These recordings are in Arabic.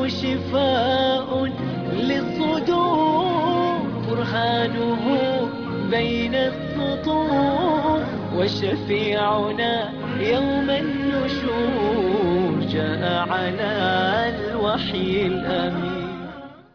شفاء للصدور، برهانه بين السطور، وشفيعنا يوم النشور جاء على الوحي الأمين.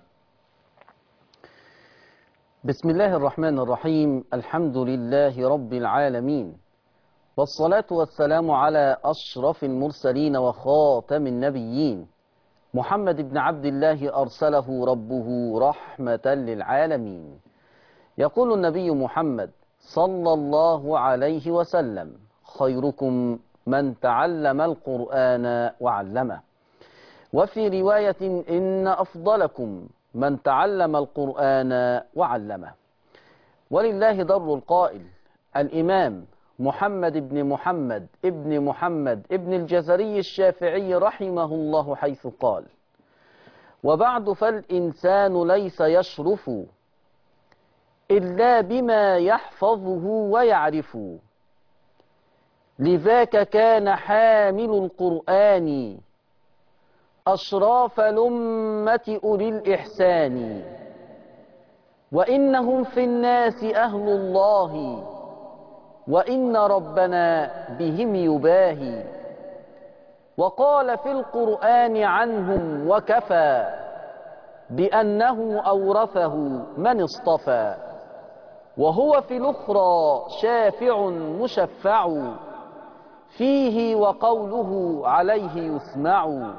بسم الله الرحمن الرحيم. الحمد لله رب العالمين، والصلاة والسلام على أشرف المرسلين وخاتم النبيين، محمد بن عبد الله أرسله ربه رحمة للعالمين. يقول النبي محمد صلى الله عليه وسلم: خيركم من تعلم القرآن وعلمه. وفي رواية: إن أفضلكم من تعلم القرآن وعلمه. ولله در القائل الإمام محمد بن محمد ابن الجزري الشافعي رحمه الله، حيث قال: وبعد فالإنسان ليس يشرف إلا بما يحفظه ويعرف، لذاك كان حامل القرآن أشراف الأمة أولي الإحسان، وإنهم في الناس أهل الله، وإن ربنا بهم يباهي. وقال في القرآن عنهم وكفى بأنه أورثه من اصطفى، وهو في الأخرى شافع مشفع، فيه وقوله عليه يسمع،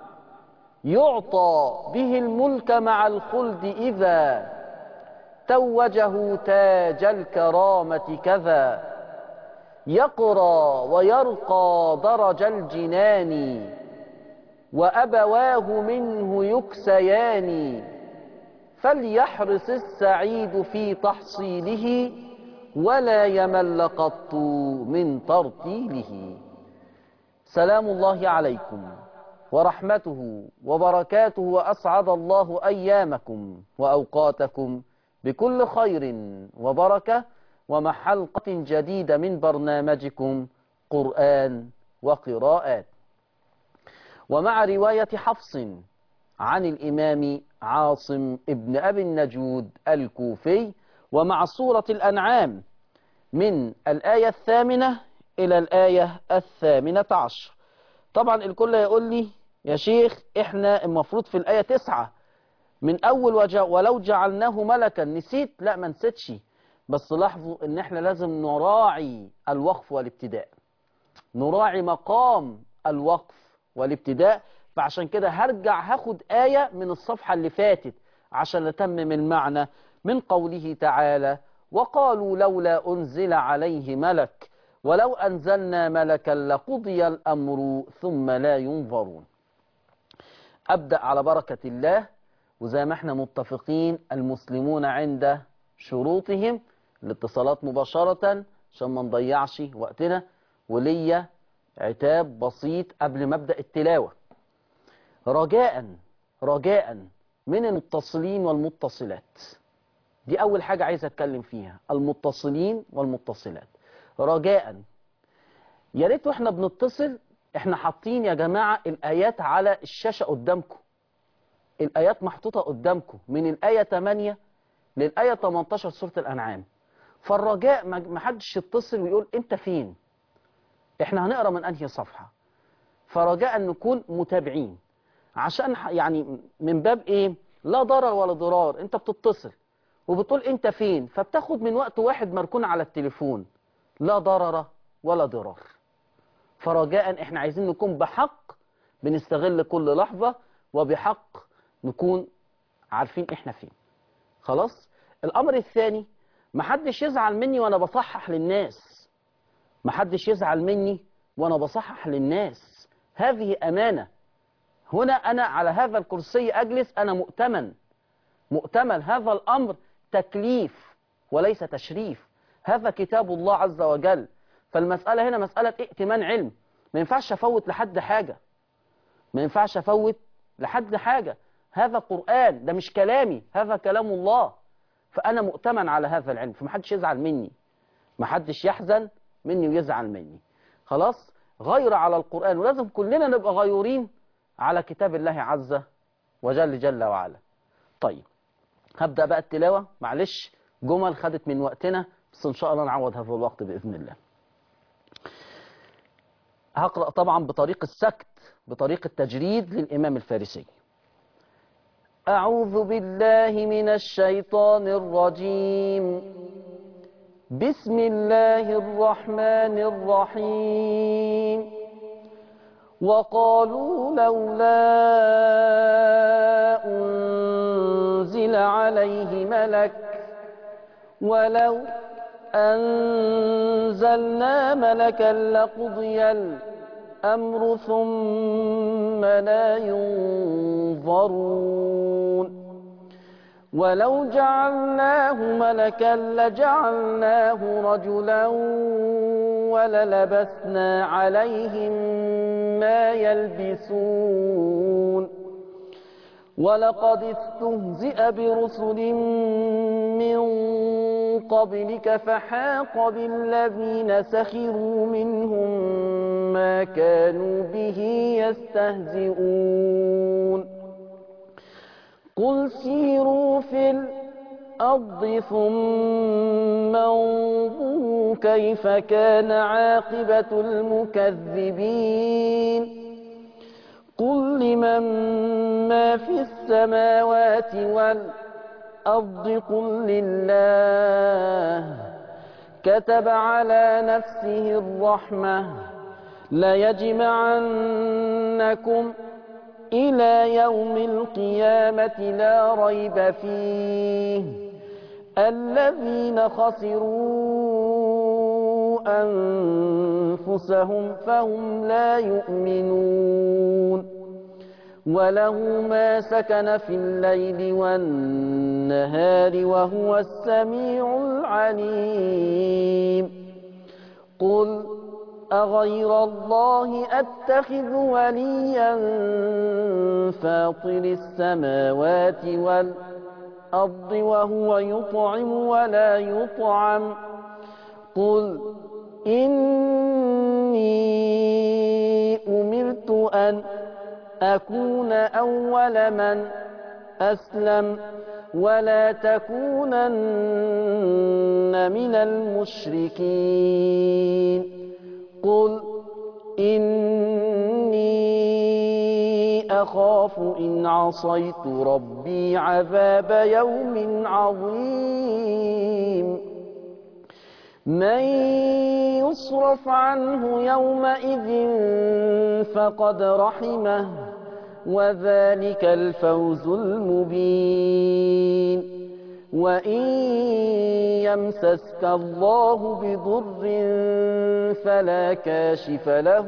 يعطى به الملك مع الخلد إذا توجه تاج الكرامة كذا، يقرى ويرقى درج الجنان، وأبواه منه يكسيان، فليحرص السعيد في تحصيله، ولا يمل قط من ترتيله. سلام الله عليكم ورحمته وبركاته، وأسعد الله أيامكم وأوقاتكم بكل خير وبركة، ومع حلقة جديدة من برنامجكم قرآن وقراءات، ومع رواية حفص عن الإمام عاصم ابن أبي النجود الكوفي، ومع سورة الأنعام من الآية 8 إلى الآية 18. طبعا الكل يقول لي: يا شيخ احنا المفروض في الآية 9 من أول ولو جعلناه ملكا. نسيت؟ لا، ما نسيتش، بس لاحظوا ان احنا لازم نراعي الوقف والابتداء، نراعي مقام الوقف والابتداء. فعشان كده هاخد آية من الصفحة اللي فاتت عشان نتمم المعنى من قوله تعالى: وقالوا لولا أنزل عليه ملك ولو أنزلنا ملكا لقضي الأمر ثم لا ينظرون. أبدأ على بركة الله، وزي ما احنا متفقين المسلمون عند شروطهم الاتصالات مباشرة عشان ما نضيعش وقتنا. وليا عتاب بسيط قبل ما ابدأ التلاوة، رجاء من المتصلين والمتصلات. دي أول حاجة عايز أتكلم فيها، المتصلين والمتصلات. رجاء يا ريت واحنا بنتصل احنا حاطين يا جماعة الآيات على الشاشة قدامكم، الآيات محطوطة قدامكم من الآية 8 للآية 18 سورة الأنعام. فالرجاء ما حدش يتصل ويقول أنت فين، احنا هنقرأ من أنهي صفحة. فرجاء نكون متابعين، عشان يعني من باب إيه؟ لا ضرر ولا ضرار. أنت بتتصل وبتقول أنت فين، فبتاخد من وقت واحد مركون على التليفون، لا ضرر ولا ضرار. فرجاء احنا عايزين نكون بحق بنستغل كل لحظة، وبحق نكون عارفين احنا فين. خلاص؟ الأمر الثاني، محدش يزعل مني وأنا بصحح للناس، محدش يزعل مني وأنا بصحح للناس. هذه أمانة. هنا أنا على هذا الكرسي أجلس، أنا مؤتمن. هذا الأمر تكليف وليس تشريف، هذا كتاب الله عز وجل. فالمسألة هنا مسألة ائتمان علم. ما ينفعش أفوت لحد حاجة، ما ينفعش أفوت لحد حاجة. هذا قرآن، ده مش كلامي، هذا كلام الله. فأنا مؤتمن على هذا العلم، فمحدش يزعل مني، محدش يحزن مني ويزعل مني. خلاص؟ غير على القرآن، ولازم كلنا نبقى غيورين على كتاب الله عز وجل جل وعلا. طيب هبدأ بقى التلاوة، معلش جمل خدت من وقتنا بس إن شاء الله نعوض هذا الوقت بإذن الله. هقرأ طبعا بطريق السكت، بطريق التجريد للإمام الفارسي. أعوذ بالله من الشيطان الرجيم. بسم الله الرحمن الرحيم. وقالوا لولا أنزل عليه ملك ولو أنزلنا ملكا لقضي الأمر ثم لا ينظرون ولو جعلناه ملكا لجعلناه رجلا وللبسنا عليهم ما يلبسون ولقد استهزئ برسل من قبلك فحاق بالذين سخروا منهم ما كانوا به يستهزئون قل سيروا في الأرض ثم انظروا كيف كان عاقبة المكذبين قل لمن ما في السماوات والأرض قل لله كتب على نفسه الرحمة ليجمعنكم إلى يوم القيامة لا ريب فيه الذين خسروا أنفسهم فهم لا يؤمنون وله ما سكن في الليل والنهار وهو السميع العليم قل أغير الله أتخذ وليا فاطر السماوات والأرض وهو يطعم ولا يطعم قل إني أمرت أن أكون أول من أسلم ولا تكونن من المشركين قل إني أخاف إن عصيت ربي عذاب يوم عظيم من يصرف عنه يومئذ فقد رحمه وذلك الفوز المبين وإن يمسسك الله بضر فلا كاشف له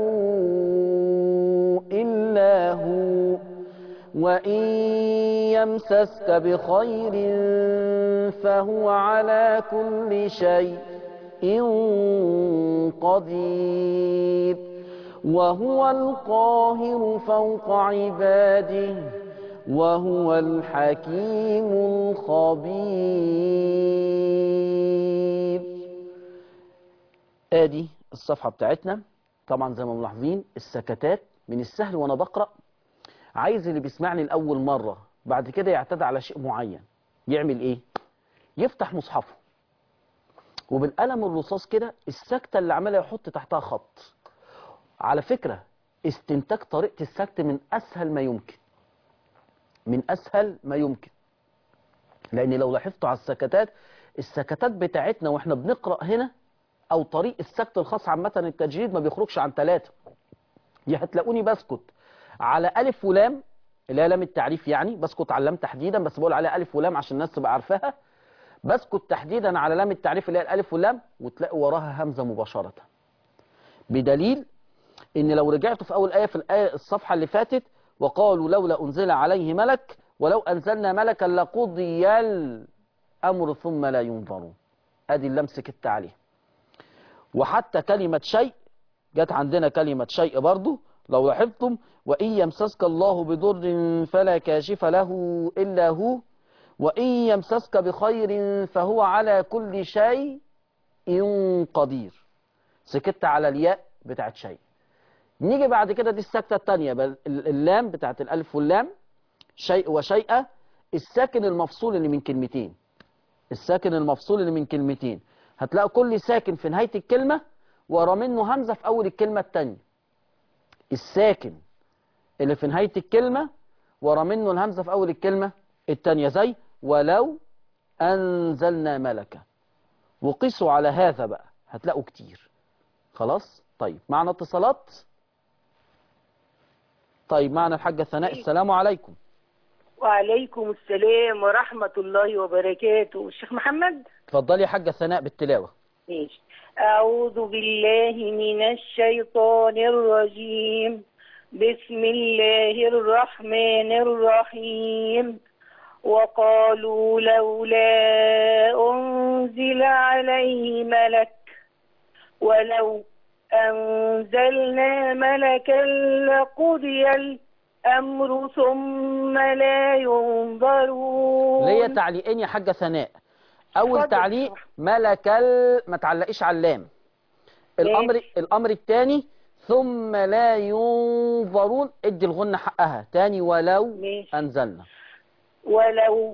إلا هو وإن يمسسك بخير فهو على كل شيء قدير وهو القاهر فوق عباده وهو الحكيم الخبير. ادي الصفحة بتاعتنا. طبعا زي ما ملاحظين السكتات من السهل وانا بقرأ. عايز اللي بيسمعني لأول مرة بعد كده يعتاد على شيء معين يعمل ايه؟ يفتح مصحفه وبالقلم الرصاص كده السكتة اللي عملها يحط تحتها خط. على فكرة استنتاج طريقة السكت من أسهل ما يمكن، من أسهل ما يمكن، لأن لو لاحظتوا على السكتات بتاعتنا وإحنا بنقرأ هنا أو طريق السكت الخاص عامة التجريد ما بيخرجش عن 3. يا هتلاقوني بسكت على ألف ولام اللي هي لام التعريف، يعني بسكت على اللام تحديدا بس بقول عليها ألف ولام عشان الناس تبقى عارفاها. بسكت تحديدا على لام التعريف اللي هي الألف واللام وتلاقي وراها همزة مباشرة، بدليل إن لو رجعتوا في أول آية في الآية الصفحة اللي فاتت وقالوا لولا أنزل عليه ملك ولو أنزلنا ملكا لقضي الأمر ثم لا ينظرون. أدي اللام سكت عليه. وحتى كلمة شيء جت عندنا كلمة شيء برضو لو لاحظتم وإن يمسسك الله بضر فلا كاشف له إلا هو وإن يمسسك بخير فهو على كل شيء قدير. سكت على الياء بتاعت شيء. نيجي بعد كده دي السكتة الثانية اللام بتاعت الألف واللام شيء وشيء، الساكن المفصول اللي من كلمتين، الساكن المفصول اللي من كلمتين هتلاقوا كل ساكن في نهاية الكلمة ورا منه همزة في أول الكلمة التانية. الساكن اللي في نهاية الكلمة ورا منه الهمزة في أول الكلمة التانية، زي ولو أنزلنا ملكا. وقيسوا على هذا بقى هتلاقوا كتير. خلاص؟ طيب معنا اتصالات؟ طيب معنا الحاجة ثناء. السلام عليكم. وعليكم السلام ورحمة الله وبركاته. الشيخ محمد، اتفضلي يا حاجة ثناء بالتلاوة. ماشي. أعوذ بالله من الشيطان الرجيم. بسم الله الرحمن الرحيم. وقالوا لولا أنزل عليه ملك ولو أنزلنا ملكا لقضي الأمر ثم لا ينظرون. ليا تعليقين يا حاجة ثناء. أول اتفضل. تعليق ملك ما تعلقيش على اللام. الأمر الثاني ثم لا ينظرون، ادي الغنة حقها تاني. ولو ماشي. أنزلنا، ولو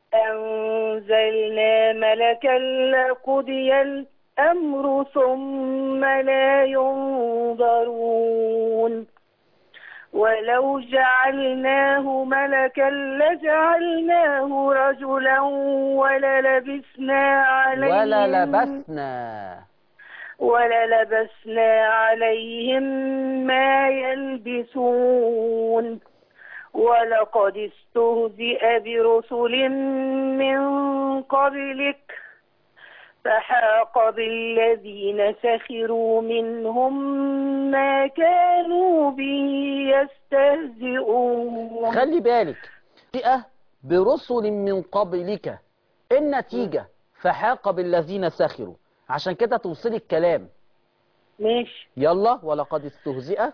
أنزلنا ملكا لقضي الأمر ثم لا ينظرون. ولو جعلناه ملكا لجعلناه رجلا وللبسنا عليهم ما يلبسون. ولقد استهزئ برسل من قبلك فحاق بالذين سخروا منهم ما كانوا به يستهزئون. خلي بالك جاء برسل من قبلك، النتيجة فحاق بالذين سخروا، عشان كده توصلي الكلام. ماشي. يلا. ولقد استهزئ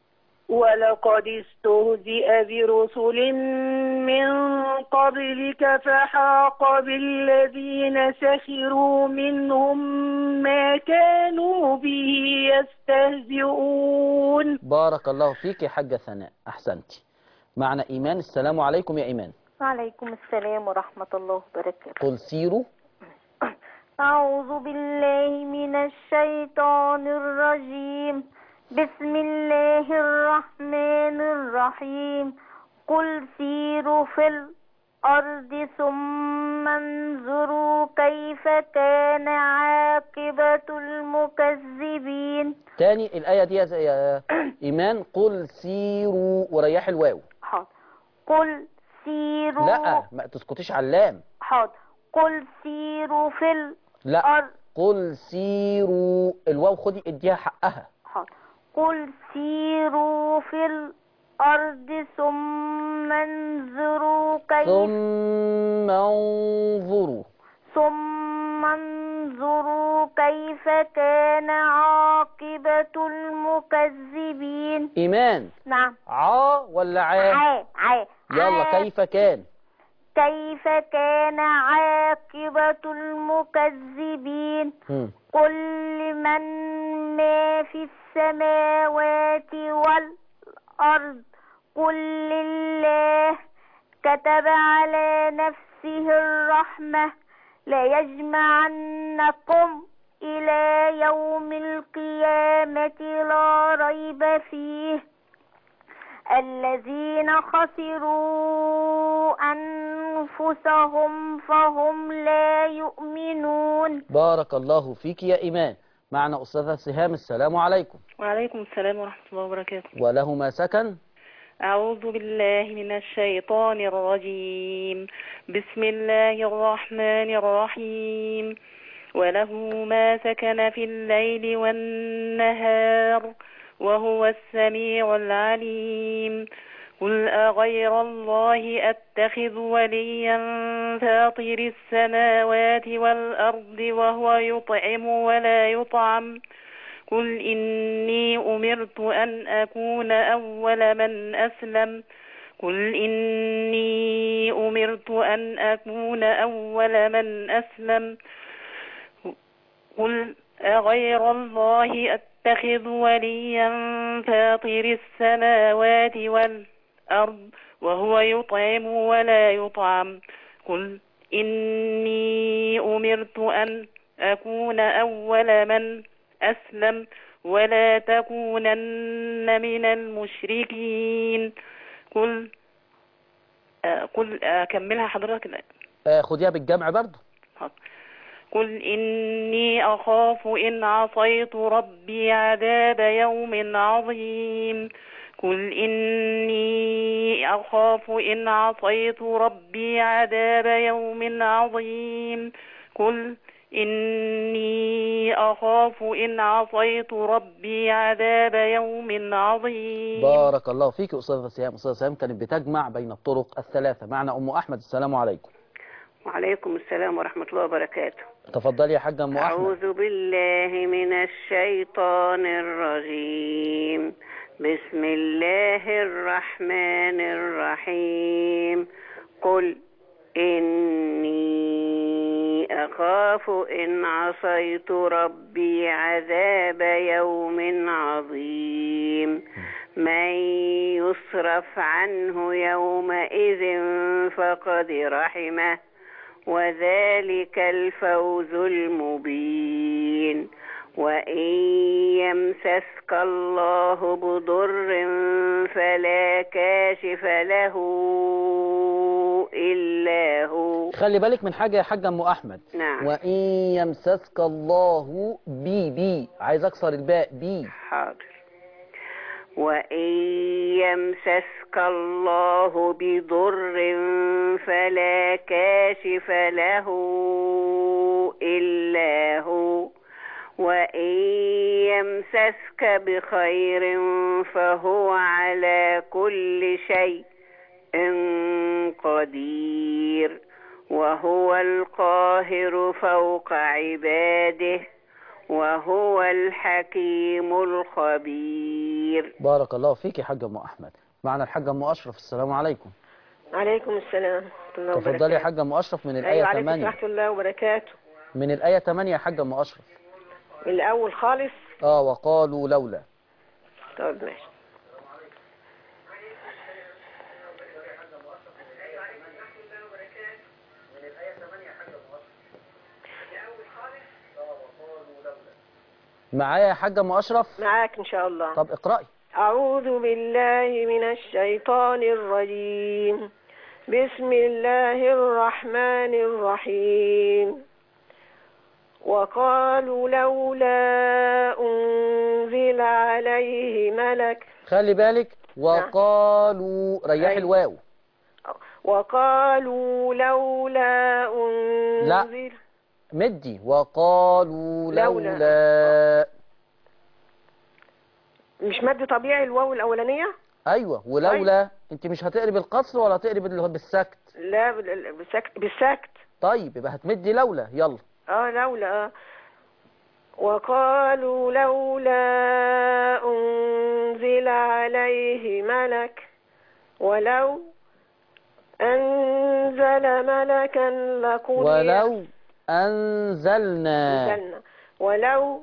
برسل من قبلك فحاق بالذين سخروا منهم ما كانوا به يستهزئون. بارك الله فيك يا حاجة ثناء، أحسنتي. معنا إيمان. السلام عليكم يا إيمان. وعليكم السلام ورحمة الله وبركاته. قل سيروا. أعوذ بالله من الشيطان الرجيم. بسم الله الرحمن الرحيم. قل سيروا في الأرض ثم انظروا كيف كان عاقبة المكذبين. تاني الآية دي يا إيمان. قل سيروا وريح الواو. حاضر. قل سيروا. لا ما تسكتيش على اللام. حاضر. قل سيروا في الأرض. لا قل سيروا، الواو خدي اديها حقها. حاضر. قل سيروا في الأرض ثم انظروا كيف كان عاقبة المكذبين. إيمان. نعم. ولا عا؟ يلا. كيف كان عاقبة المكذبين. قل لمن ما في السماوات والأرض قل لله. كتب على نفسه الرحمة ليجمعنكم إلى يوم القيامة لا ريب فيه الذين خسروا أنفسهم فهم لا يؤمنون. بارك الله فيك يا إيمان. معنا أستاذة سهام. السلام عليكم. وعليكم السلام ورحمة الله وبركاته. وله ما سكن. أعوذ بالله من الشيطان الرجيم. بسم الله الرحمن الرحيم. وله ما سكن في الليل والنهار وهو السميع العليم. قل أغير الله أتخذ وليا فاطر السماوات والأرض وهو يطعم ولا يطعم. قل إني أمرت أن أكون أول من أسلم. قل أغير الله أتخذ وليا فاطر السماوات والأرض وهو يطعم ولا يطعم. قل إني أمرت أن أكون أول من أسلم ولا تكونن من المشركين. قل أكملها حضرتك؟ خديها بالجمع برضه. قل إني أخاف إن عصيت ربي عذاب يوم عظيم. قل إني أخاف إن عصيت ربي عذاب يوم عظيم. قل إني أخاف إن عصيت ربي عذاب يوم عظيم. بارك الله فيك أستاذة سهام. أستاذة سهام كانت بتجمع بين الطرق الثلاثة. معنا أم أحمد. السلام عليكم. وعليكم السلام ورحمة الله وبركاته. تفضلي يا حاجة أم أحمد. أعوذ بالله من الشيطان الرجيم. بسم الله الرحمن الرحيم. قل إني أخاف إن عصيت ربي عذاب يوم عظيم. من يصرف عنه يومئذ فقد رحمه وذلك الفوز المبين. وإن يمسسك الله بضر فلا كاشف له إلا هو. خلي بالك من حاجة يا حاجة أم أحمد. نعم. وإن يمسسك الله بي عايز أكسر الباء بي. حاضر. وإن يمسسك الله بضر فلا كاشف له إلا هو. وإن يمسسك بخير فهو على كل شيء قدير وهو القاهر فوق عباده وهو الحكيم الخبير. بارك الله فيك يا حاجة أم أحمد. معنا الحاجة أم أشرف. السلام عليكم. عليكم السلام ورحمة الله وبركاته. تفضلي يا حاجة أم أشرف من الآية 8. عليكم ورحمة الله وبركاته. من الآية 8 يا حاجة أم أشرف. من الأول خالص. وقالوا لولا. طب ماشي. معايا يا حاجة أم أشرف؟ معاك إن شاء الله. طب اقرأي. أعوذ بالله من الشيطان الرجيم. بسم الله الرحمن الرحيم. وقالوا لولا أنزل عليه ملك. خلي بالك. وقالوا ريح الواو. وقالوا لولا أنزل. لا مدي. وقالوا لولا. مش مد طبيعي الواو الأولانية؟ أيوة. ولولا انت مش هتقري بالقصر ولا هتقري بالسكت؟ لا بالسكت. طيب يبقى هتمدي لولا. يلا. لولا. وقالوا لولا أنزل عليه ملك ولو أنزل ملكا لقضي. ولو أنزلنا. ولو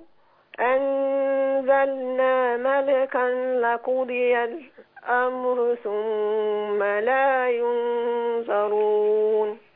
أنزلنا ملكا لقضي الأمر ثم لا ينظرون.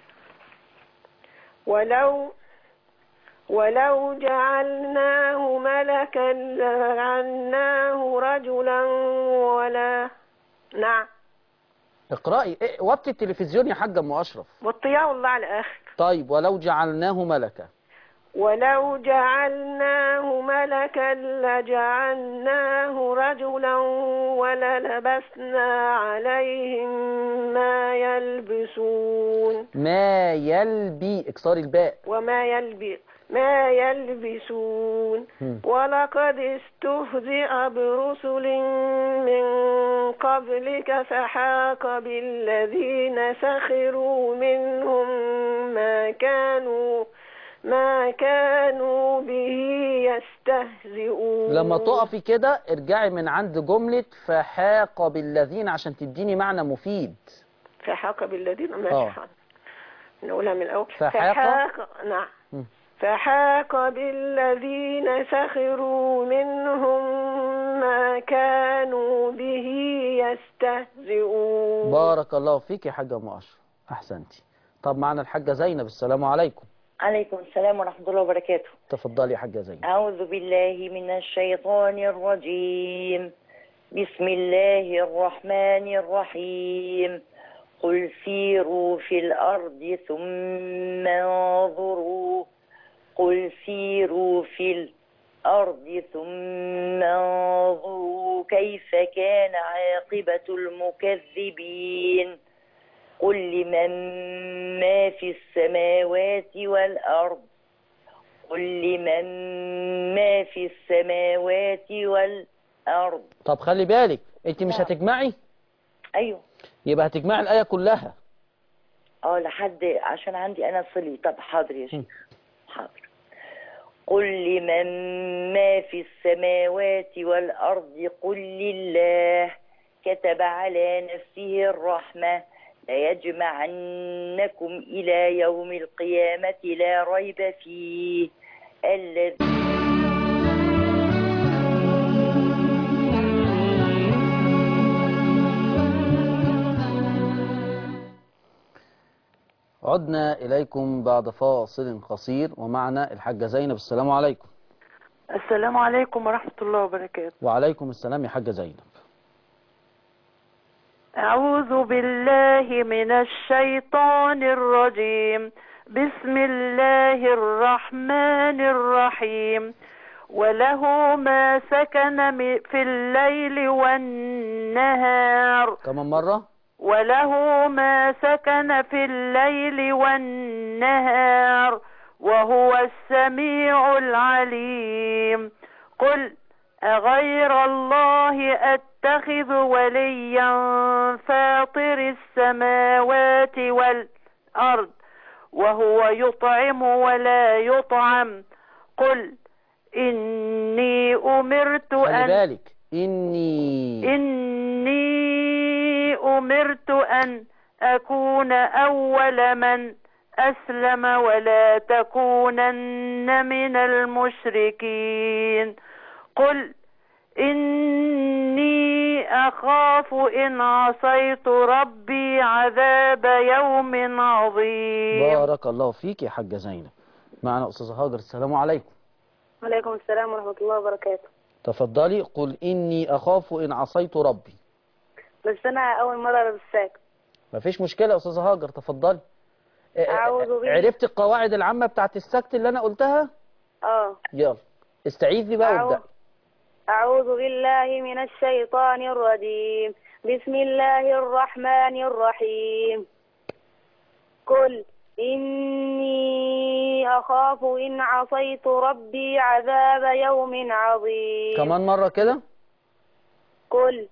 ولو جعلناه ملكا لجعلناه رجلا ولا. نعم. اقرأي. وطي التلفزيون يا حاجة أم أشرف. وطياه والله على الآخر. طيب. ولو جعلناه ملكا. ولو جعلناه ملكا لجعلناه رجلا وللبسنا عليهم ما يلبسون. ما يلبي. اكسار الباء. ما يلبسون. ولقد استهزئ برسل من قبلك فحاق بالذين سخروا منهم ما كانوا به يستهزئون. لما تقفي كده ارجعي من عند جملة فحاق بالذين عشان تديني معنى مفيد. فحاق بالذين. ماشي. نقولها من الأول. فحاق. نعم. فحاق بالذين سخروا منهم ما كانوا به يستهزئون. بارك الله فيك يا حاجة أم أشرف، أحسنتي. طب معنا الحاجة زينب، السلام عليكم. عليكم السلام ورحمة الله وبركاته. تفضلي يا حاجة زينب. أعوذ بالله من الشيطان الرجيم. بسم الله الرحمن الرحيم. قل سيروا في الأرض ثم انظروا. قل سيروا في الأرض ثم انظروا كيف كان عاقبة المكذبين. قل لمن ما في السماوات والأرض. قل لمن ما في السماوات والأرض. طب خلي بالك، انت مش هتجمعي؟ أيوه. يبقى هتجمعي الآية كلها. لحد عشان عندي أنا صلي. طب حاضر يا شيخ، حاضر. قل لمن ما في السماوات والأرض. قل لله كتب على نفسه الرحمة ليجمعنكم إلى يوم القيامة لا ريب فيه. الذي عدنا إليكم بعد فاصل قصير، ومعنا الحاجة زينب، السلام عليكم. السلام عليكم ورحمة الله وبركاته. وعليكم السلام يا حاجة زينب. أعوذ بالله من الشيطان الرجيم. بسم الله الرحمن الرحيم. وله ما سكن في الليل والنهار. كمان مرة. وله ما سكن في الليل والنهار وهو السميع العليم. قل أغير الله أتخذ وليا فاطر السماوات والأرض وهو يطعم ولا يطعم. قل إني أمرت خلي بالك، إني أمرت أن أكون أول من أسلم ولا تكونن من المشركين. قل إني أخاف إن عصيت ربي عذاب يوم عظيم. بارك الله فيك يا حاجة زينب. معنا أستاذة هاجر، السلام عليكم. وعليكم السلام ورحمة الله وبركاته. تفضلي. قل إني أخاف إن عصيت ربي. بس أنا أول مرة بالساكت. مفيش مشكلة يا أستاذة هاجر، تفضلي. عرفت القواعد العامة بتاعت السكت اللي أنا قلتها؟ يلا استعيذي بقى وابدأ. أعوذ بالله من الشيطان الرجيم. بسم الله الرحمن الرحيم. قل إني أخاف إن عصيت ربي عذاب يوم عظيم. كمان مرة كده. قل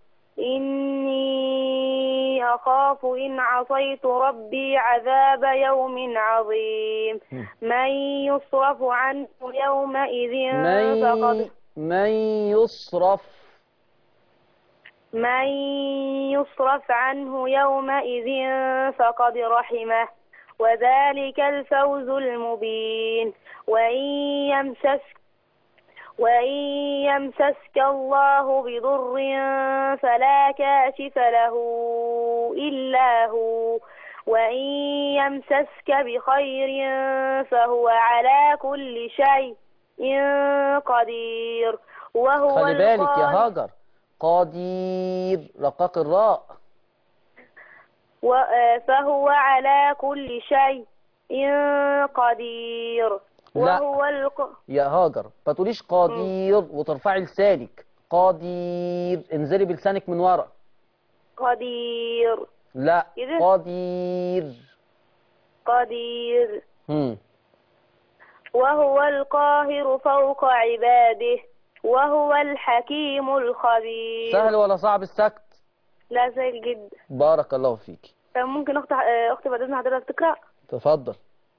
إني أخاف إن عصيت ربي عذاب يوم عظيم. من يصرف عنه يومئذ فقد من يصرف عنه يومئذ فقد رحمه وذلك الفوز المبين. وإن يمسسك الله بضر فلا كاشف له إلا هو وإن يمسسك بخير فهو على كل شيء قدير. وهو خلي بالك يا هاجر، قدير رقاق الراء. فهو على كل شيء قدير. وهو يا هاجر ما تقوليش قدير وترفعي لسانك. قدير، انزلي بلسانك من ورا. قدير. لا قدير. وهو القاهر فوق عباده وهو الحكيم الخبير. سهل ولا صعب السكت؟ لا سهل جدا. بارك الله فيك. ممكن اختي بعد اذن حضرتك تقرأ؟ تفضل.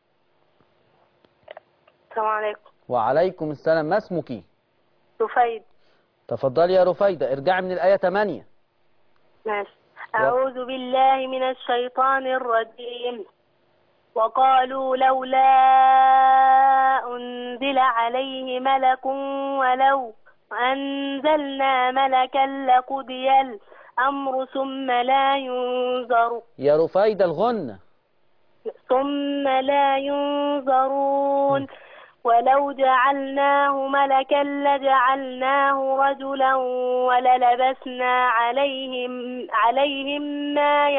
السلام عليكم. وعليكم السلام. ما اسمك؟ رفيد. تفضلي يا رفيدة. ارجعي من الآية 8. ماشي. أعوذ بالله من الشيطان الرجيم. وقالوا لولا أنزل عليه ملك أنزلنا ملكا لقضي الأمر ثم لا ينظر. يا رفيدة الغنة. ثم لا ينظرون. ولو جعلناه ملكا لجعلناه رجلا وللبسنا عليهم ما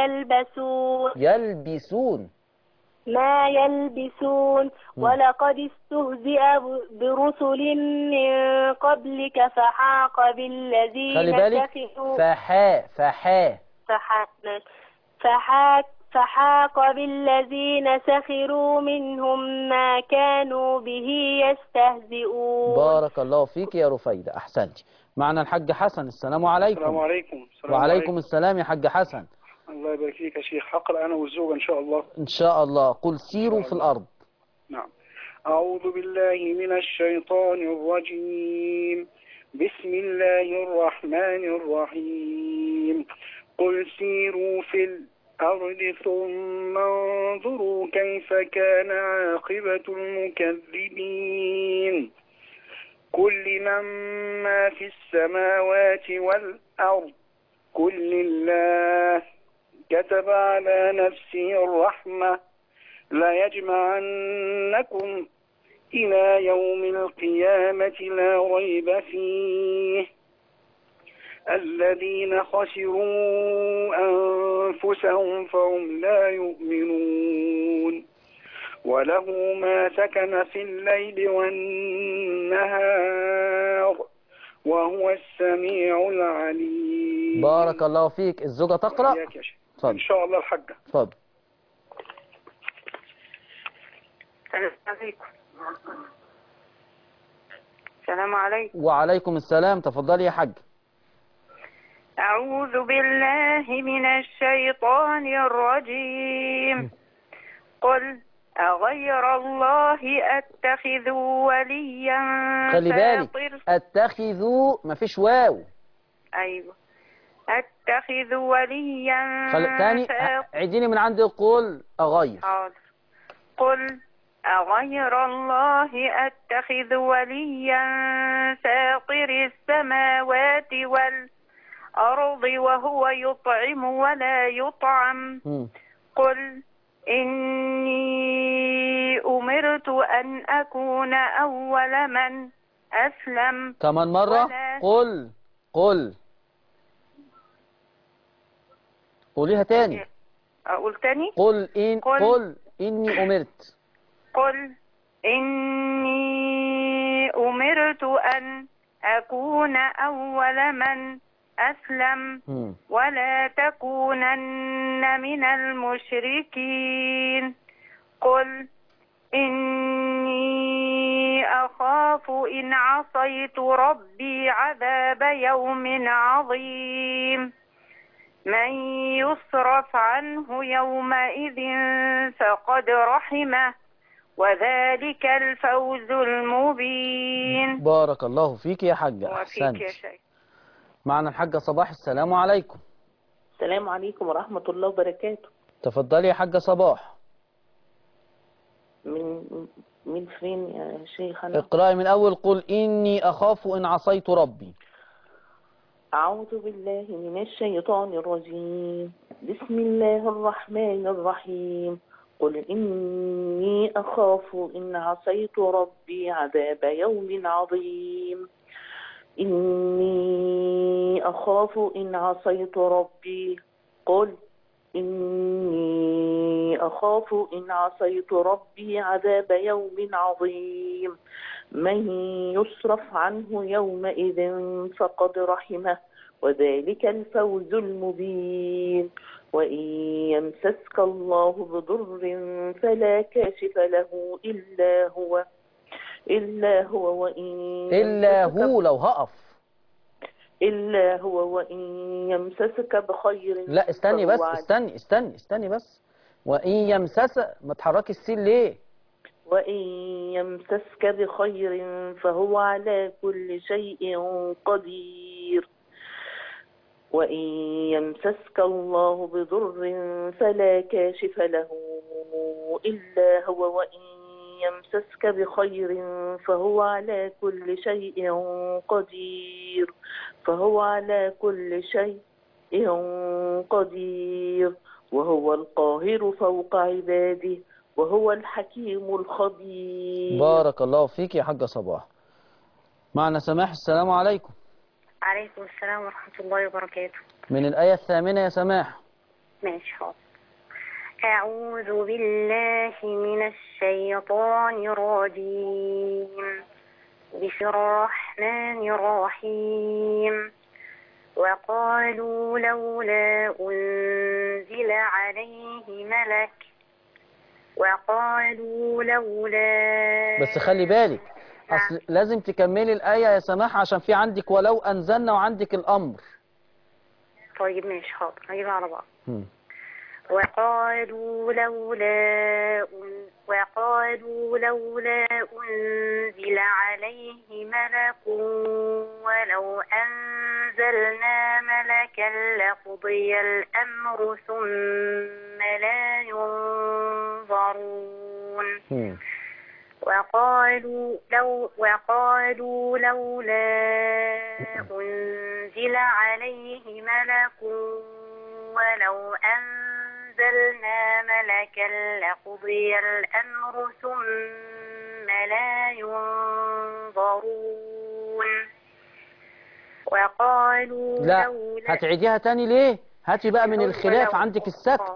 يلبسون. ما يلبسون. ولقد استهزئ برسل من قبلك فحاق بالذين خلي بالك فحاق بالذين سخروا منهم ما كانوا به يستهزئون. بارك الله فيك يا رفيدة، أحسنتي. معنا الحاج حسن. السلام عليكم. السلام عليكم. وعليكم السلام يا حاج حسن. الله يبارك فيك يا شيخ. هقرأ أنا والزوجة إن شاء الله. إن شاء الله. قل سيروا في الأرض. نعم. أعوذ بالله من الشيطان الرجيم. بسم الله الرحمن الرحيم. قل سيروا في الأرض ثم انظروا كيف كان عاقبة المكذبين. كل من ما في السماوات والأرض كل الله كتب على نفسه الرحمة لا يجمعنكم إلى يوم القيامة لا ريب فيه. الذين خسروا أنفسهم فهم لا يؤمنون. وله ما سكن في الليل والنهار وهو السميع العليم. بارك الله فيك. الزوجة تقرأ. إن شاء الله الحاجة. اتفضل. السلام عليكم. السلام عليكم. وعليكم السلام. تفضلي يا حاج. أعوذ بالله من الشيطان الرجيم. قل أغير الله أتخذ وليا. خلي بالك أتخذوا مفيش واو. أيوة. أتخذ وليا. تاني عيديني من عندي. قل أغير. حاضر. قل أغير الله أتخذ وليا فاطر السماوات والأرض وهو يطعم ولا يطعم. قل إني أمرت أن أكون أول من أسلم. كمان مرة. قل قوليها تاني. أقول تاني. قل إني أمرت. قل إني أمرت أن أكون أول من أسلم ولا تكونن من المشركين. قل إني أخاف إن عصيت ربي عذاب يوم عظيم. من يصرف عنه يومئذ فقد رحمه وذلك الفوز المبين. بارك الله فيك يا حاجة. أحسنت. معنا الحاجة صباح. السلام عليكم. السلام عليكم ورحمة الله وبركاته. تفضلي يا حاجة صباح. من فين يا شيخنا؟ اقرأي من أول. قل إني أخاف إن عصيت ربي. أعوذ بالله من الشيطان الرجيم. بسم الله الرحمن الرحيم. قل إني أخاف إن عصيت ربي عذاب يوم عظيم. إني أخاف إن عصيت ربي. قل إني أخاف إن عصيت ربي عذاب يوم عظيم. من يصرف عنه يومئذ فقد رحمه وذلك الفوز المبين. وإن يمسسك الله بضر فلا كاشف له إلا هو لو هقف إلا هو. وإن يمسسك بخير. لا استني بس. استني بس. وإن يمسسك ما تحركي السين ليه؟ وإن يمسسك بخير فهو على كل شيء قدير. وإن يمسسك الله بضر فلا كاشف له إلا هو. وإن يمسسك بخير فهو على كل شيء قدير فهو على كل شيء قدير وهو القاهر فوق عباده وهو الحكيم الخبير. بارك الله فيك يا حاجة صباح. معنا سماح. السلام عليكم. عليكم السلام ورحمة الله وبركاته. من الآية الثامنة يا سماح. ماشي حاضر. أعوذ بالله من الشيطان الرجيم. بسم الرحمن الرحيم. وقالوا لولا أنزل عليه ملك وقالوا لولا. بس خلي بالك أصل لازم تكملي الآية يا سماح عشان في عندك ولو أنزلنا وعندك الأمر. طيب ماشي حاضر هجيبها على بعض. وقالوا لولا أنزل عليه ملك ولو أنزلنا ملكا لقضي الأمر ثم لا ينظرون. وقالوا لولا أنزل عليه ملك ولو أنزلنا ملكا لقضي الأمر ثم لا ينظرون. وقالوا لا لولا. هتعيديها تاني ليه؟ هاتي بقى من الخلاف عندك السكت.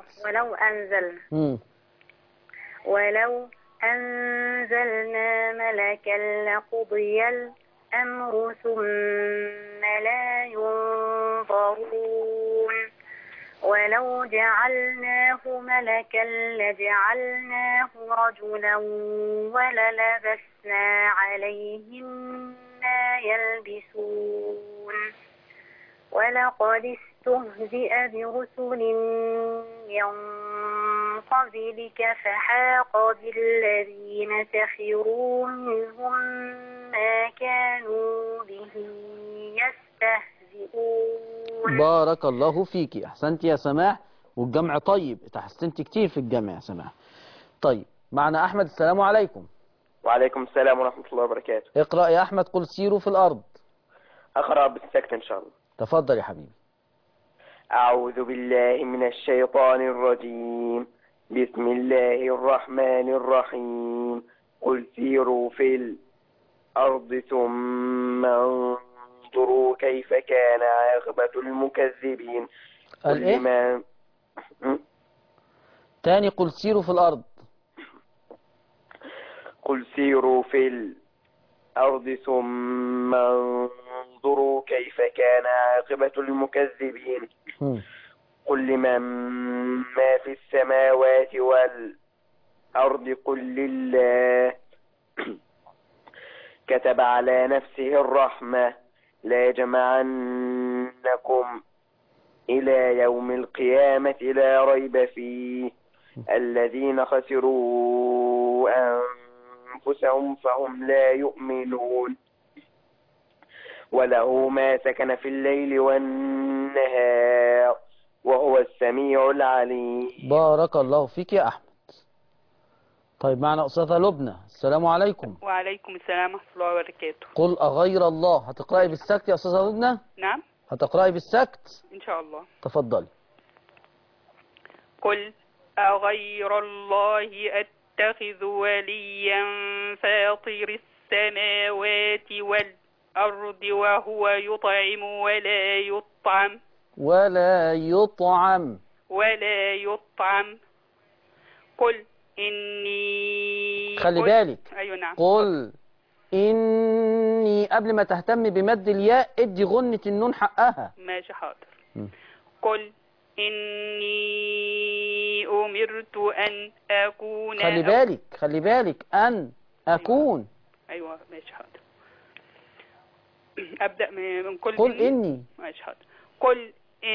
ولو أنزلنا ملكا لقضي الأمر ثم لا ينظرون. ولو جعلناه ملكا لجعلناه رجلا وللبسنا عليهم ما يلبسون. ولقد استهزئ برسل من قبلك فحاق بالذين سخروا منهم ما كانوا به يستهزئون. بارك الله فيكي. أحسنتي يا سماح والجمع طيب. تحسنتي كتير في الجمع يا سماح. طيب معنا أحمد. السلام عليكم. وعليكم السلام ورحمة الله وبركاته. اقرأ يا أحمد. قل سيروا في الأرض. أقرأ بالسكت إن شاء الله. تفضل يا حبيبي. أعوذ بالله من الشيطان الرجيم. بسم الله الرحمن الرحيم. قل سيروا في الأرض ثم انظروا كيف كان عاقبة المكذبين. الإيه؟ تاني. قل سيروا في الأرض. قل سيروا في الأرض ثم انظروا كيف كان عاقبة المكذبين. قل لمن ما في السماوات والأرض قل لله كتب على نفسه الرحمة لا يجمعنكم إلى يوم القيامة لا ريب فيه الذين خسروا أنفسهم فهم لا يؤمنون. وله ما سكن في الليل والنهار وهو السميع العليم. بارك الله فيك يا أحمد. طيب معنا أستاذة لبنى. السلام عليكم. وعليكم السلام ورحمة الله وبركاته. قل أغير الله. هتقرأي بالسكت يا أستاذة لبنى؟ نعم هتقرأي بالسكت إن شاء الله. تفضلي. قل أغير الله أتخذ وليا فاطر السماوات والأرض وهو يطعم ولا يطعم. قل إني. خلي بالك. أيوة نعم. قل إني قبل ما تهتم بمد الياء ادي غنة النون حقها. ماشي حاضر. قل إني أمرت أن أكون. خلي بالك أن أكون. أيوة ماشي حاضر. أبدأ من قل إني. ماشي حاضر. قل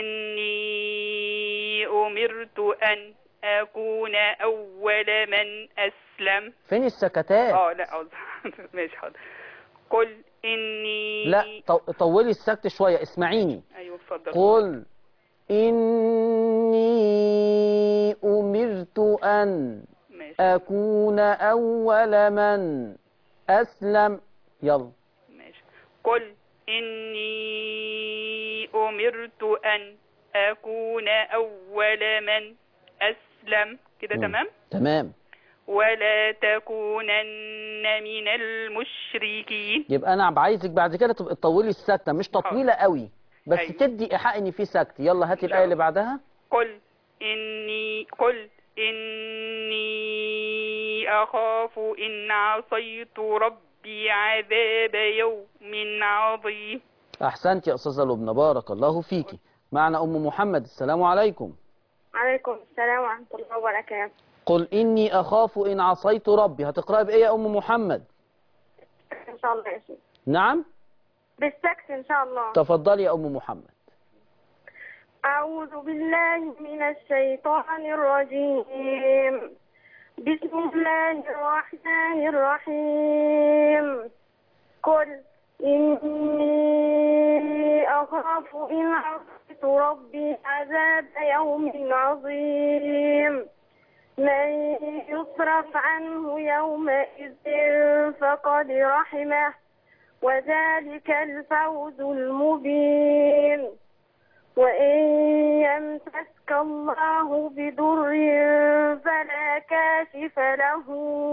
إني أمرت أن أكون أول من أسلم. فين السكتات؟ لا ماشي حاضر. قل إني. لا طولي السكت شوية اسمعيني. أيوة اتفضل. قل إني أمرت أن. ماشي أكون أول من أسلم. يلا. ماشي. قل إني أمرت أن أكون أول من أسلم. كده تمام؟ تمام. ولا تكونن من المشركين. يبقى أنا عايزك بعد كده تبقى تطولي السكتة، مش تطويلة قوي بس أيوة. تدي إيحاء إن في سكت. يلا هاتي الآية اللي بعدها. قل إني أخاف إن عصيت ربي عذاب يوم عظيم. أحسنت يا أستاذة لبنى، بارك الله فيكي. معنا أم محمد. السلام عليكم. عليكم السلام ورحمة الله وبركاته. قل إني أخاف إن عصيت ربي، هتقرأي بإيه يا أم محمد؟ إن شاء الله يا شيخ. نعم؟ بالسكت إن شاء الله. تفضلي يا أم محمد. أعوذ بالله من الشيطان الرجيم. بسم الله الرحمن الرحيم. قل إني أخاف إن عصيت ربي عذاب يوم عظيم. من يصرف عنه يومئذ فقد رحمه وذلك الفوز المبين. وإن يمسسك الله بضر فلا كاشف له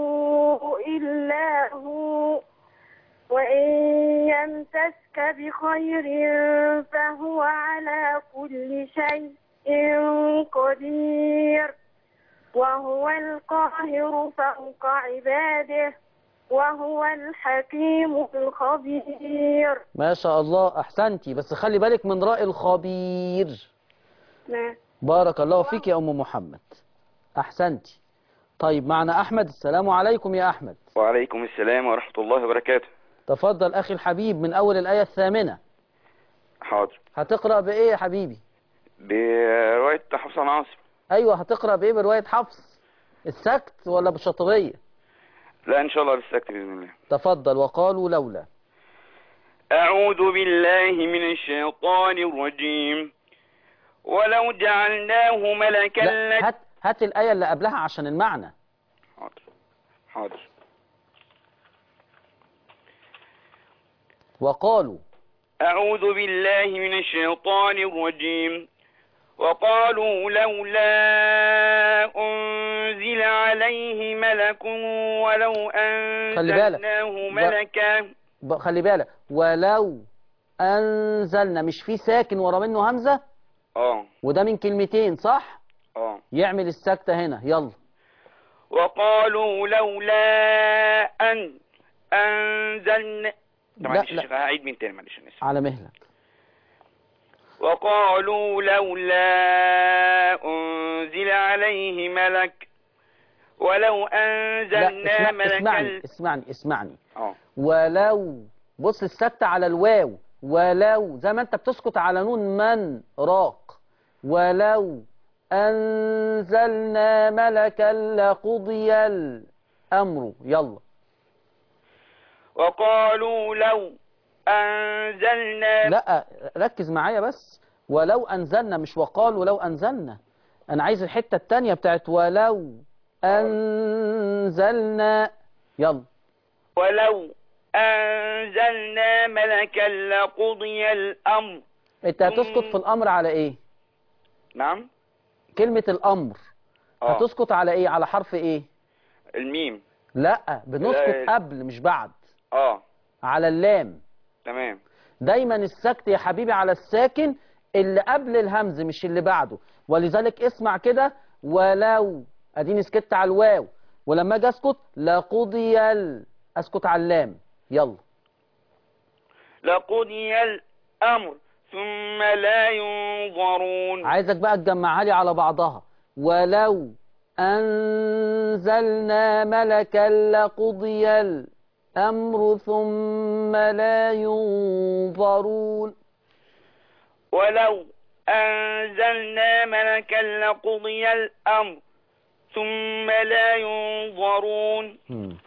إلا هو وإن يمسسك بخير فهو على كل شيء قدير. وهو القاهر فوق عباده وهو الحكيم الخبير. ما شاء الله، أحسنتي، بس خلي بالك من راء الخبير. نعم. بارك الله فيك يا أم محمد، أحسنتي. طيب معنا أحمد. السلام عليكم يا أحمد. وعليكم السلام ورحمة الله وبركاته. تفضل أخي الحبيب من أول الآية 8. حاضر. هتقرأ بإيه يا حبيبي؟ برواية حفص عن عاصم. أيوة، هتقرأ بإيه برواية حفص؟ السكت ولا بالشطبية؟ لا إن شاء الله بالسكت بإذن الله. تفضل. وقالوا لولا. أعوذ بالله من الشيطان الرجيم. ولو جعلناه ملكا. لا، هات الآية اللي قبلها عشان المعنى. حاضر. وقالوا. أعوذ بالله من الشيطان الرجيم. وقالوا لولا أنزل عليه ملك ولو أنزلناه ملكا. خلي بالك، ولو أنزلنا مش في ساكن ورا منه همزة؟ وده من كلمتين صح؟ يعمل السكتة هنا. يلا. وقالوا لولا أنزلنا. معلش هعيد من تاني، معلش على مهلك. وقالوا لولا أنزل عليه ملك ولو أنزلنا ملكا. اسمعني. ولو، بص السكتة على الواو، ولو زي ما انت بتسكت على نون من راق. ولو أنزلنا ملكا لقضي الأمر. يلا. وقالوا لو أنزلنا. لا ركز معايا بس. ولو أنزلنا، مش وقالوا لو أنزلنا. أنا عايز الحتة التانية بتاعت ولو أنزلنا. يلا. ولو أنزلنا ملكا لقضي الأمر. أنت هتسكت في الأمر على إيه؟ نعم. كلمة الأمر هتسكت على إيه؟ على حرف إيه؟ الميم. لا، بنسكت قبل مش بعد. على اللام. تمام. دايما السكت يا حبيبي على الساكن اللي قبل الهمز مش اللي بعده. ولذلك اسمع كده. ولو، اديني سكت على الواو، ولما اجي اسكت لقضي اسكت على اللام. يلا. لقضي الامر ثم لا ينظرون. عايزك بقى تجمعها لي على بعضها. ولو انزلنا ملكا لقضي الأمر ثم لا ينظرون. ولو أنزلنا ملكا لقضي الأمر ثم لا ينظرون.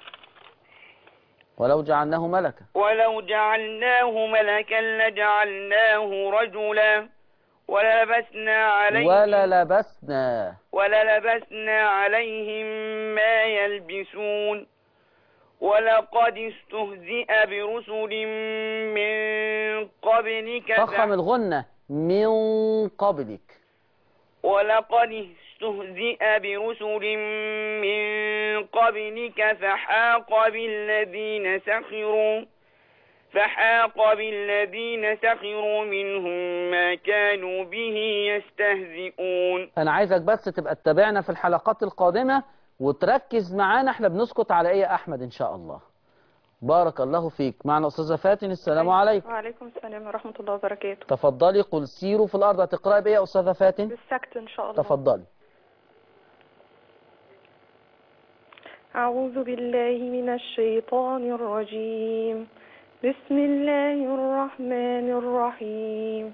ولو جعلناه ملكا. ولو جعلناه ملكا لجعلناه رجلا وللبسنا عليهم ما يلبسون ولقد استهزئ برسل من قبلك فخم الغنة من قبلك. ولقد استهزئ برسل من قبلك فحاق بالذين سخروا منهم ما كانوا به يستهزئون. أنا عايزك بس تبقى تتابعنا في الحلقات القادمة وتركز معانا، احنا بنسكت على ايه يا أحمد إن شاء الله. بارك الله فيك. معنا أستاذة فاتن. السلام عليكم. وعليكم السلام ورحمة الله وبركاته. تفضلي. قل سيروا في الأرض. هتقرأي بإيه يا أستاذة فاتن؟ بالسكت إن شاء الله. تفضلي. أعوذ بالله من الشيطان الرجيم. بسم الله الرحمن الرحيم.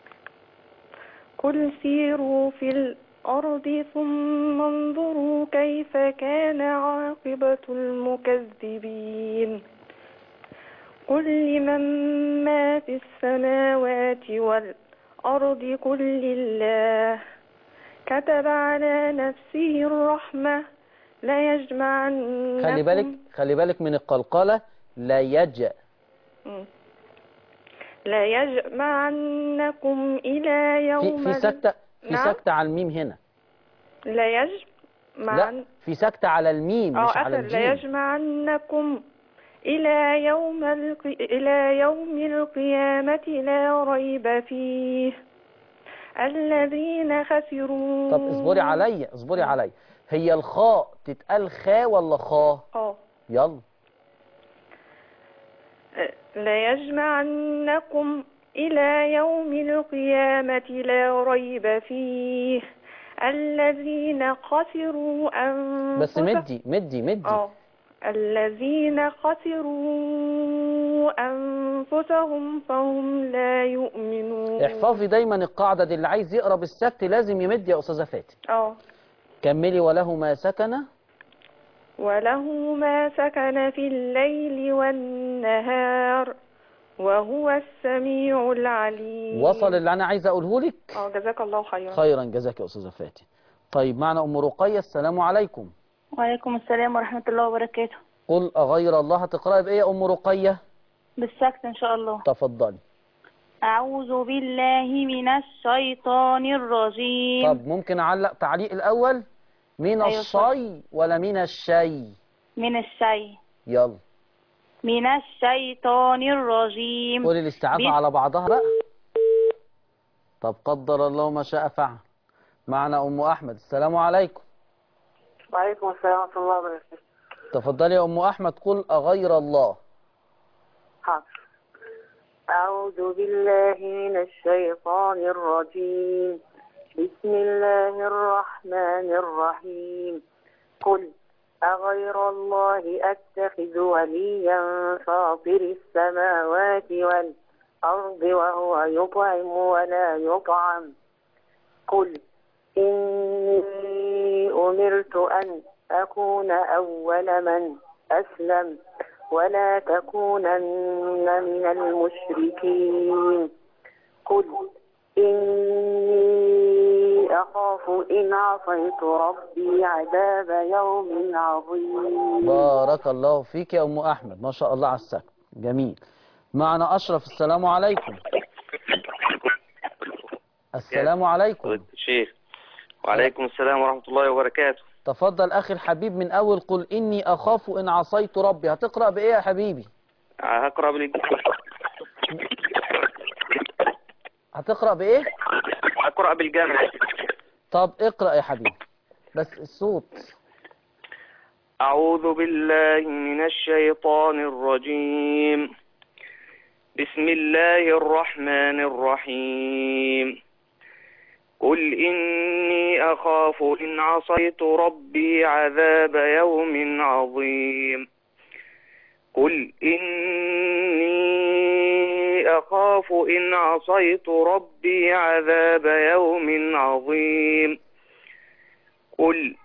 قل سيروا في الأرض ثم انظروا كيف كان عاقبة المكذبين. قل لمن ما في السماوات والأرض قل لله كتب على نفسه الرحمة لا يجمعنكم. خلي بالك من القلقلة. لا يجمعنكم إلى يوم في سكتة. في سكتة على الميم هنا. لا في سكتة على الميم مش على الجيم. لا يجمعنكم إلى يوم القيامة لا ريب فيه الذين خسروا. طب اصبري علي. هي الخاء تتقال خا ولا خا؟ يلا. لا يجمعنكم إلى يوم القيامة لا ريب فيه الذين خسروا أنفسهم. بس مدي. الذين خسروا أنفسهم فهم لا يؤمنون. احفظي دايما القاعدة دي، اللي عايز يقرأ بالسكت لازم يمد يا أستاذة فاتن. كملي. وله ما سكن في الليل والنهار وهو السميع العليم. وصل اللي أنا عايز أقوله لك؟ جزاك الله خيرا. خيرا جزاك يا أستاذة فاتن. طيب معنا أم رقية. السلام عليكم. وعليكم السلام ورحمة الله وبركاته. قل أغير الله. هتقرأي بإيه يا أم رقية؟ بالسكت إن شاء الله. تفضلي. أعوذ بالله من الشيطان الرجيم. طب ممكن أعلق تعليق الأول؟ من الشي ولا من الشي؟ من الشي. يلا. من الشيطان الرجيم. قولي الاستعافة على بعضها بقى. طب قدر الله ما شاء فعل. معنا أم أحمد. السلام عليكم. وعليكم السلام ورحمة الله وبركاته. تفضلي يا أم أحمد. قل أغير الله. حاضر. أعوذ بالله من الشيطان الرجيم. بسم الله الرحمن الرحيم. قل أغير الله أتخذ وليا فاطر السماوات والأرض وهو يطعم ولا يطعم. قل إني أمرت أن أكون أول من أسلم ولا تكونن من المشركين. قل إني أخاف إن عصيت ربي عذاب يوم عظيم. بارك الله فيك يا أم أحمد. ما شاء الله على السكت. جميل. معنا أشرف. السلام عليكم. السلام عليكم. شيخ. وعليكم السلام ورحمة الله وبركاته. تفضل أخي الحبيب من أول قل إني أخاف إن عصيت ربي. هتقرأ بإيه يا حبيبي؟ هقرأ هتقرأ بإيه؟ هقرأ بالجامع. طب اقرأ يا حبيبي بس الصوت. أعوذ بالله من الشيطان الرجيم. بسم الله الرحمن الرحيم. قل إني أخاف إن عصيت ربي عذاب يوم عظيم. قل إني أخاف إن عصيت ربي عذاب يوم عظيم. قل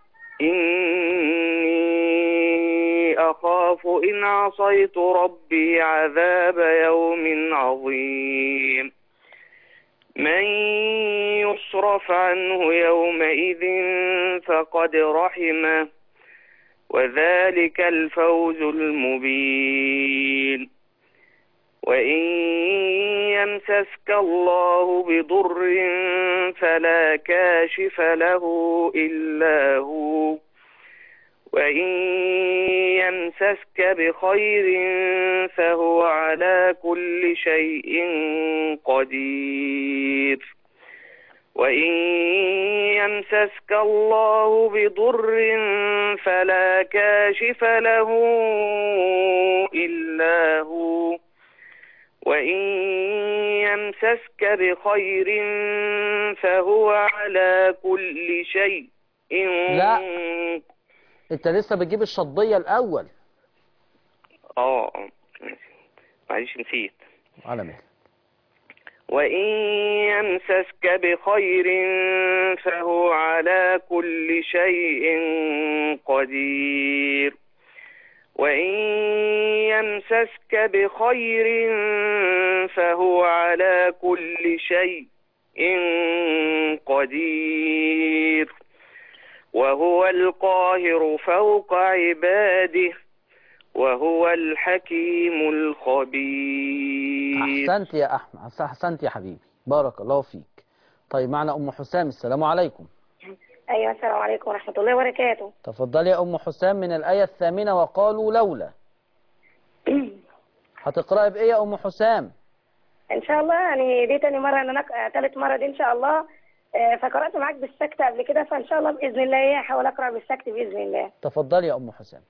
إني أخاف إن عصيت ربي عذاب يوم عظيم. من يصرف عنه يومئذ فقد رحمه وذلك الفوز المبين وإن يمسسك الله بضر فلا كاشف له إلا هو وإن يمسسك بخير فهو على كل شيء قدير وإن يمسسك الله بضر فلا كاشف له إلا هو وإن يمسسك بخير فهو على كل شيء. لا انت لسه بتجيب الشطبية الأول. معلش نسيت. على مهل. وإن يمسسك بخير فهو على كل شيء قدير وإن يمسسك بخير فهو على كل شيء قدير وهو القاهر فوق عباده وهو الحكيم الخبير. أحسنت يا أحمد، أحسنت يا حبيبي، بارك الله فيك. طيب معنا أم حسام. السلام عليكم. أيوة السلام عليكم ورحمة الله وبركاته. تفضلي يا أم حسام من الآية 8 وقالوا لولا. هتقرأي بإيه يا أم حسام؟ إن شاء الله يعني دي تاني مرة أنا تالت مرة دي إن شاء الله. فقرأت معاك بالسكت قبل كده فإن شاء الله بإذن الله هحاول أقرأ بالسكت بإذن الله. تفضلي يا أم حسام.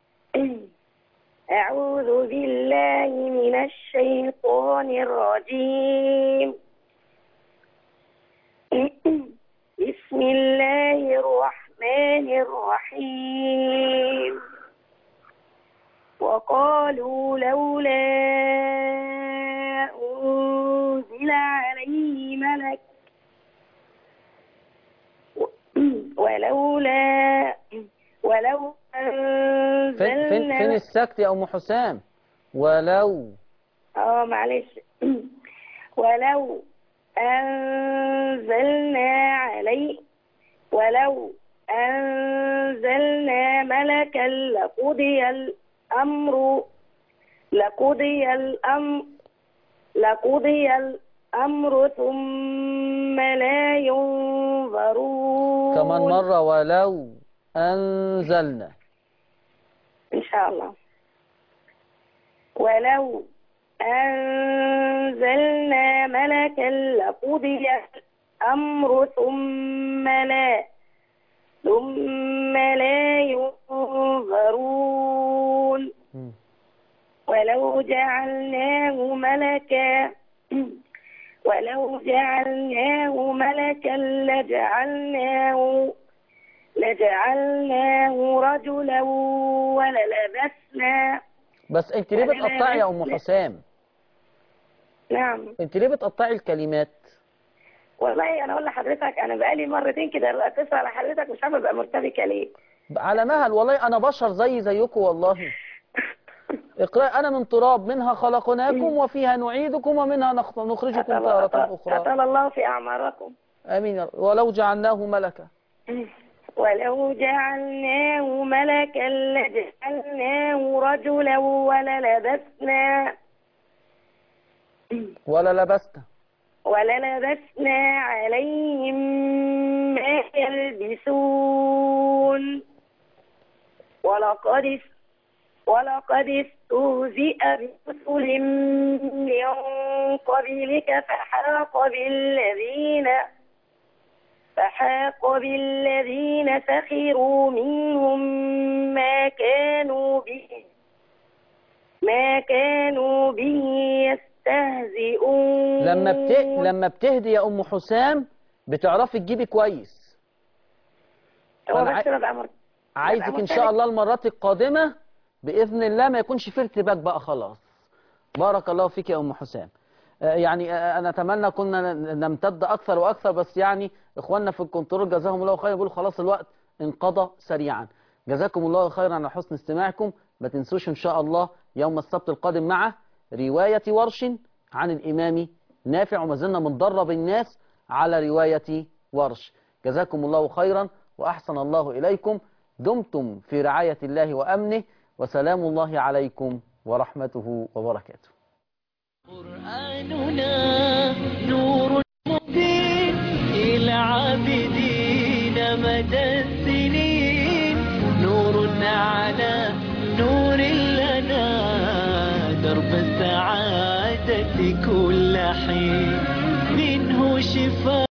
أعوذ بالله من الشيطان الرجيم. بسم الله الرحمن الرحيم. وقالوا لولا أنزل عليه ملك ولو أنزلنا فين السكت يا أم حسام؟ ولو معلش. ولو أنزلنا ملكا لقضي الأمر ثم لا ينظرون. كمان مرة. ولو أنزلنا. إن شاء الله. ولو أنزلنا ملكا لقضي الأمر ثم لا ينظرون. ولو جعلناه ملكا لجعلناه رجلا وللبسنا. بس انت ليه بتقطعي يا أم حسام؟ نعم. انت ليه بتقطعي الكلمات؟ والله انا اقول لحضرتك انا بقالي مرتين كده اتصل على حضرتك مش عارفه ابقى مرتبكه ليه. على مهل والله انا بشر زيكم والله. اقرأ. أنا من تراب منها خلقناكم وفيها نعيدكم ومنها نخرجكم تارة أخرى. أطال الله في أعماركم. آمين. ولو جعلناه ملكا. ولو جعلناه ملكا لجعلناه رجلا وللبسنا عليهم ما يلبسون. ولقد استهزئ برسل من قبلك فحاق بالذين سخروا منهم ما كانوا به يستهزئون. لما بتهدي يا أم حسام بتعرفي تجيبي كويس. عايزك إن شاء الله المرات القادمة بإذن الله ما يكونش فيه ارتباك بقى خلاص. بارك الله فيك يا أم حسام. يعني أنا أتمنى كنا نمتد أكثر وأكثر بس يعني إخواننا في الكنترول جزاهم الله خير بيقولوا خلاص الوقت انقضى سريعا. جزاكم الله خيرا على حسن استماعكم. ما تنسوش إن شاء الله يوم السبت القادم مع رواية ورش عن الإمام نافع وما زلنا بندرب الناس على رواية ورش. جزاكم الله خيرا وأحسن الله إليكم. دمتم في رعاية الله وأمنه، وسلام الله عليكم ورحمته وبركاته. قرآننا نور مبين إلى عابدين مدى السنين، نور على نور لنا درب السعادة كل حين، منه شفاء